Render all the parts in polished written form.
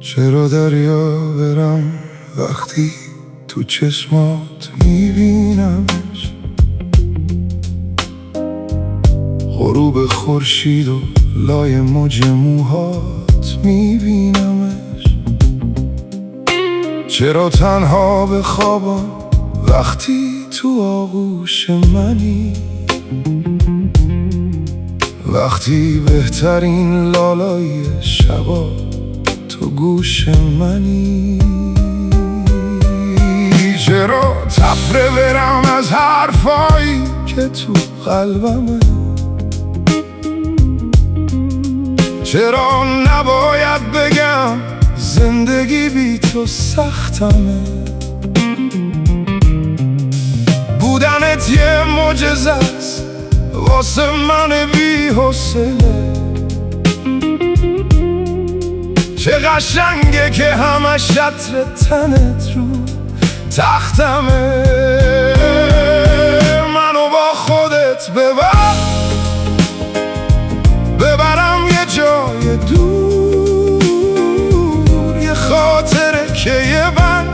چرا دریا برم وقتی تو چشمات میبینمش، غروب خورشید و لای موج موهات میبینمش. چرا تنها بخوابم وقتی تو آغوش منی، وقتی بهترین لالای شبا تو گوش منی. چرا تفره برم از حرفایی که تو قلبمه، چرا نباید بگم زندگی بی تو سختمه. بودنت یه معجزه است واسه من بی حوصله. چه قشنگه که همش عطر تنت رو تختمه. منو با خودت ببرم یه جای دور، یه خاطره که یه بند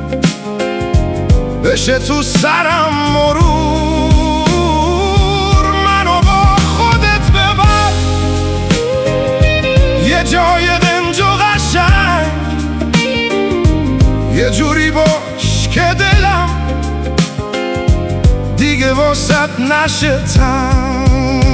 بشه تو سرم مرور. منو با خودت ببر یه جای دنج و قشنگ، یه جوری باش که دلم دیگه واسط نشه تنگ.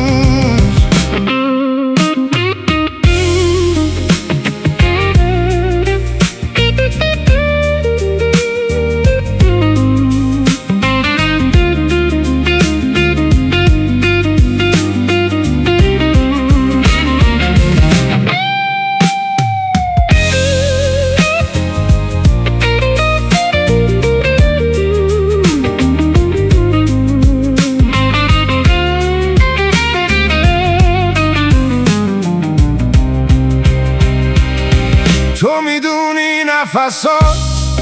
تو میدونی نفسات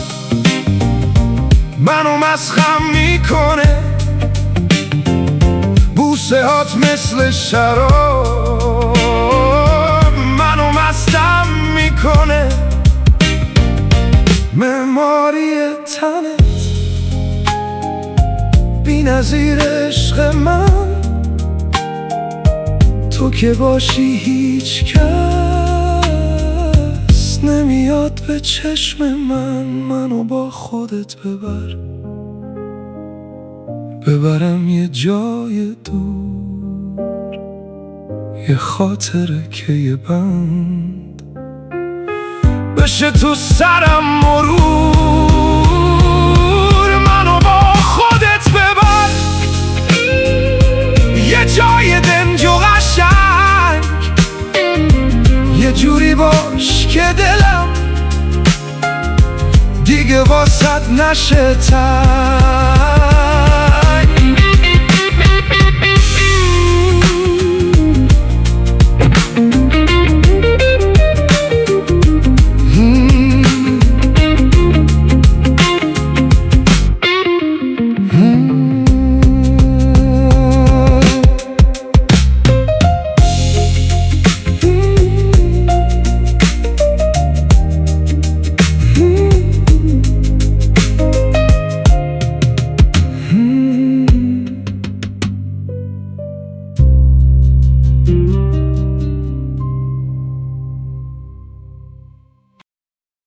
منو مسخم میکنه، بوسه هات مثل شراب منو مستم میکنه. معماری تنت بی نظیر عشق من، تو که باشی هیچ کس نمیاد به چشم من. منو با خودت ببرم یه جای دور، یه خاطره که یه بند بشه تو سرم مرور. منو با خودت ببر یه جای دنج و قشنگ، یه جوری باش که دلم دیگه واسط نشه تنگ.